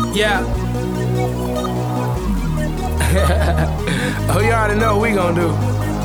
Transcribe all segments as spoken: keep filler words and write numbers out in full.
Yeah. Oh, you already know what we gon' do.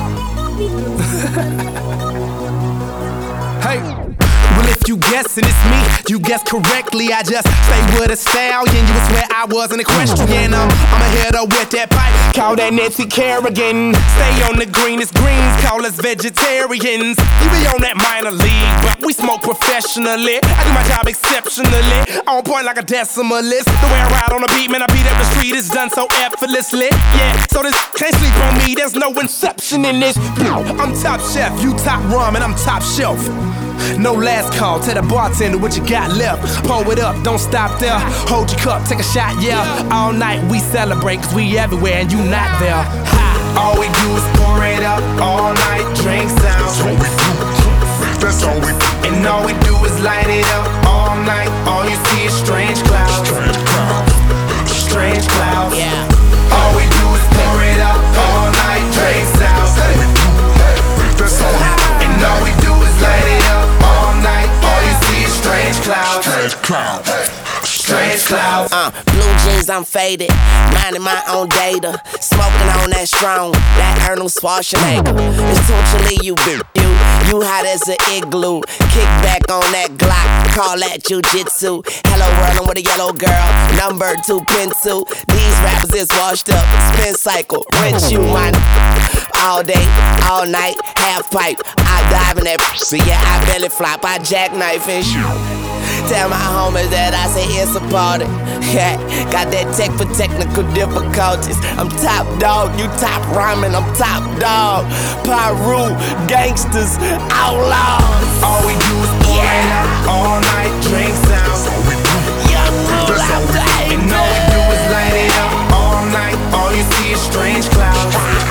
Hey. Well, if you guessing it's me, you guess correctly. I just stay with a stallion. You would swear I wasn't equestrian. I'm, I'ma hit up with that pipe, call that Nancy Kerrigan. Stay on the greenest greens, call us vegetarians. You be on that minor league, but we smoke professionally. I do my job exceptionally, on point like a decimalist. The way I ride on the beat, man, I beat up the street, it's done so effortlessly. Yeah, so this can't sleep on me, there's no inception in this. I'm top chef, you top rum, and I'm top shelf. No last call, tell the bartender what you got left. Pour it up, don't stop there. Hold your cup, take a shot, yeah. All night we celebrate, cause we everywhere and you not there. Ha. All we do is pour it up, all night drink sounds. That's all we do, that's all we do. And all we do is light it up, all night. All you see is strange clouds. Strange clouds, Strange clouds. Yeah. All we do is pour it up, all night drink sounds. that's all we do. And all we do is light it up all night. All you see is strange clouds. Strange clouds, Strange clouds. Uh, blue jeans, I'm faded, minding my own data, smoking on that strong, that Arnold Schwarzenegger. Essentially, you you you hot as an igloo. Kick back on that Glock, call that jujitsu. Hello world, I'm with a yellow girl, number two pencil. These rappers is washed up, spin cycle, rinse you my all day, all night, half pipe. I dive in that pussy, yeah, I belly flop, I jackknife and shoot. Tell my homies that I say it's a party. Yeah, got that tech for technical difficulties. I'm top dog, you top rhyming, I'm top dog. Pyru, gangsters, outlaws. All we do is pour it up all night, drink sounds. Young rule out there. And all we do is light it up all night. All you see is strange clouds.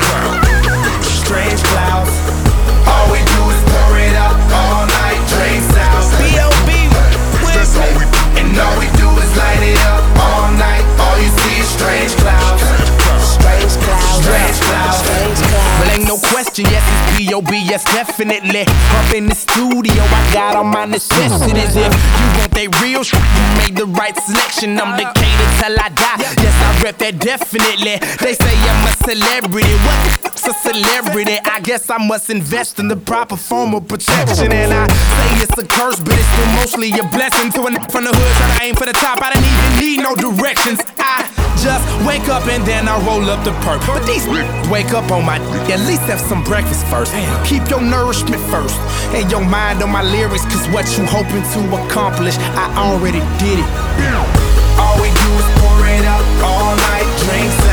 Strange clouds. All we do is pour it up all night, drink sounds. B O B that's all we do. And all we do is light it up all night. All you see is strange clouds. Strange clouds. Strange clouds. Strange clouds. Well, ain't no question, yes, it's B O B, yes, definitely. Up in the studio, I got all my necessities. If you want that real shit, you made the right selection. I'm Decatur till I die, yes, I rep that definitely. They say I'm a celebrity, what's a celebrity? I guess I must invest in the proper form of protection. And I say it's a curse, but it's still mostly a blessing. To a n- from the hood, trying to aim for the top, I didn't even need no directions. I just wake up and then I roll up the perk. But these n- wake up on my d- at least have some breakfast first. Keep your nourishment first and your mind on my lyrics, cause what you hoping to accomplish, I already did it. All we do is pour it up all night, drinks